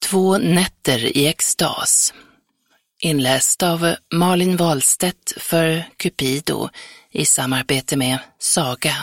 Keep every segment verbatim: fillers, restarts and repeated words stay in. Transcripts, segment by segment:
Två nätter i extas. Inläst av Malin Wahlstedt för Cupido i samarbete med Saga.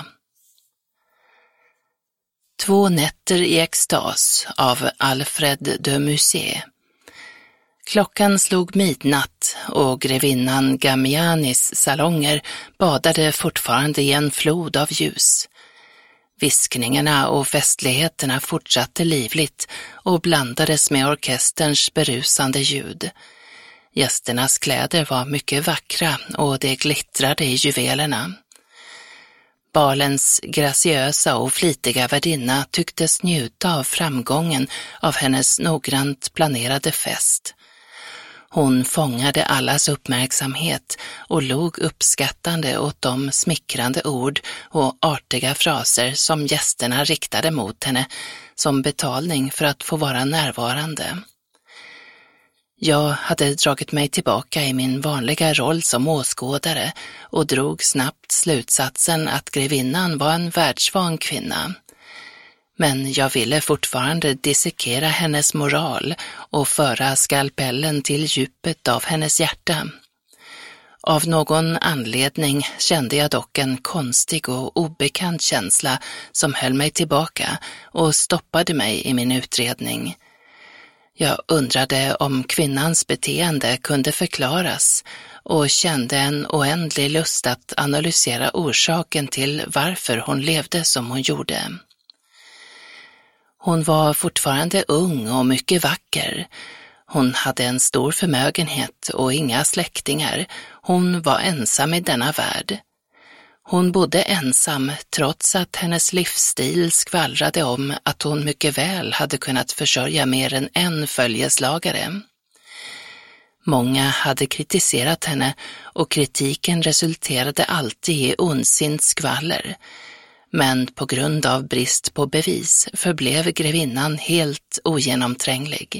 Två nätter i extas av Alfred de Musset. Klockan slog midnatt och grevinnan Gamianis salonger badade fortfarande i en flod av ljus. Viskningarna och festligheterna fortsatte livligt och blandades med orkesterns berusande ljud. Gästernas kläder var mycket vackra och det glittrade i juvelerna. Balens graciösa och flitiga värdinna tycktes njuta av framgången av hennes noggrant planerade fest. Hon fångade allas uppmärksamhet och log uppskattande åt de smickrande ord och artiga fraser som gästerna riktade mot henne som betalning för att få vara närvarande. Jag hade dragit mig tillbaka i min vanliga roll som åskådare och drog snabbt slutsatsen att grevinnan var en världsvan kvinna. Men jag ville fortfarande dissekera hennes moral och föra skalpellen till djupet av hennes hjärta. Av någon anledning kände jag dock en konstig och obekant känsla som höll mig tillbaka och stoppade mig i min utredning. Jag undrade om kvinnans beteende kunde förklaras och kände en oändlig lust att analysera orsaken till varför hon levde som hon gjorde. Hon var fortfarande ung och mycket vacker. Hon hade en stor förmögenhet och inga släktingar. Hon var ensam i denna värld. Hon bodde ensam trots att hennes livsstil skvallrade om att hon mycket väl hade kunnat försörja mer än en följeslagare. Många hade kritiserat henne och kritiken resulterade alltid i ondsint skvaller. Men på grund av brist på bevis förblev grevinnan helt ogenomtränglig.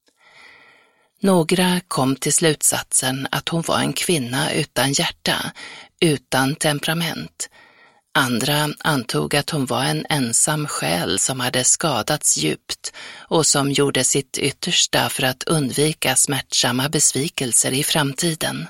Några kom till slutsatsen att hon var en kvinna utan hjärta, utan temperament. Andra antog att hon var en ensam själ som hade skadats djupt och som gjorde sitt yttersta för att undvika smärtsamma besvikelser i framtiden.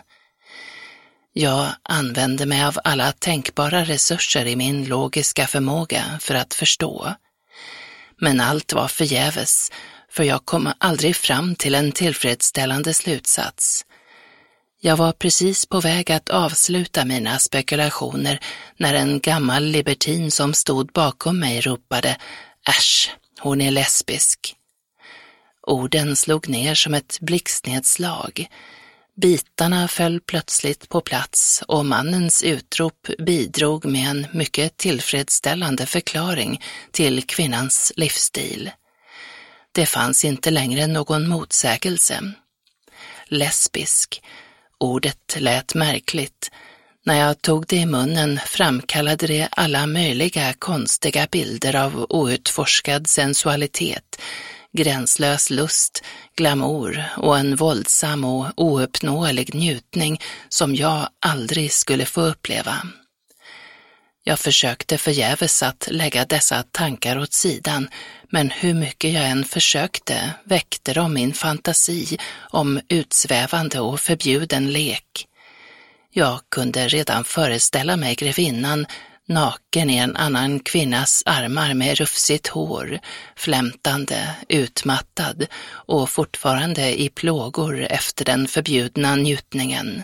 Jag använde mig av alla tänkbara resurser i min logiska förmåga för att förstå. Men allt var förgäves, för jag kom aldrig fram till en tillfredsställande slutsats. Jag var precis på väg att avsluta mina spekulationer när en gammal libertin som stod bakom mig ropade: "Äsch, hon är lesbisk." Orden slog ner som ett blixtnedslag. Bitarna föll plötsligt på plats och mannens utrop bidrog med en mycket tillfredsställande förklaring till kvinnans livsstil. Det fanns inte längre någon motsägelse. Lesbisk. Ordet lät märkligt. När jag tog det i munnen framkallade det alla möjliga konstiga bilder av outforskad sensualitet, gränslös lust, glamour och en våldsam och ouppnåelig njutning som jag aldrig skulle få uppleva. Jag försökte förgäves att lägga dessa tankar åt sidan, men hur mycket jag än försökte väckte de min fantasi om utsvävande och förbjuden lek. Jag kunde redan föreställa mig grevinnan naken i en annan kvinnas armar med rufsigt hår, flämtande, utmattad och fortfarande i plågor efter den förbjudna njutningen.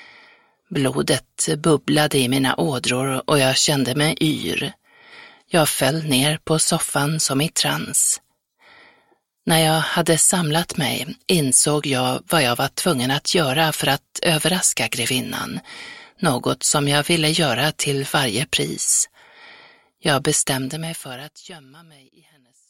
Blodet bubblade i mina ådror och jag kände mig yr. Jag föll ner på soffan som i trans. När jag hade samlat mig insåg jag vad jag var tvungen att göra för att överraska grevinnan, något som jag ville göra till varje pris. Jag bestämde mig för att gömma mig i hennes